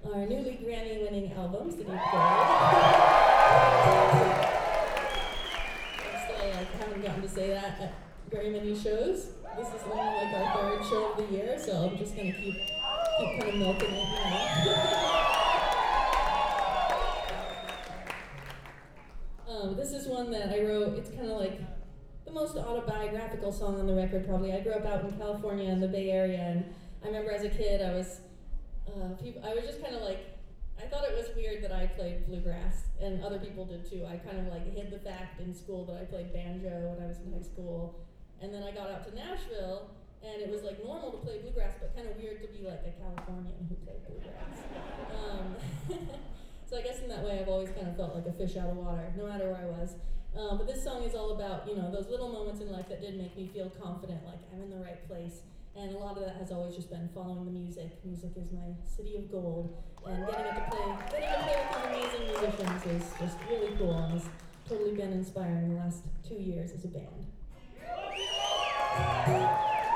our newly Grammy-winning album, City of Gold. I haven't gotten to say that at very many shows. This is only like our third show of the year, so I'm just gonna keep kind of milking it now. This is one that I wrote. It's kind of like the most autobiographical song on the record, probably. I grew up out in California in the Bay Area, and I remember as a kid, I was just kind of like, I thought it was weird that I played bluegrass, and other people did too. I kind of like hid the fact in school that I played banjo when I was in high school, and then I got out to Nashville, and it was like normal to play bluegrass, but kind of weird to be like a Californian who played bluegrass. So I guess in that way, I've always kind of felt like a fish out of water, no matter where I was. But this song is all about, those little moments in life that did make me feel confident, like I'm in the right place. And a lot of that has always just been following the music. Music is my city of gold. And getting to play with these amazing musicians is just really cool and has totally been inspiring the last 2 years as a band.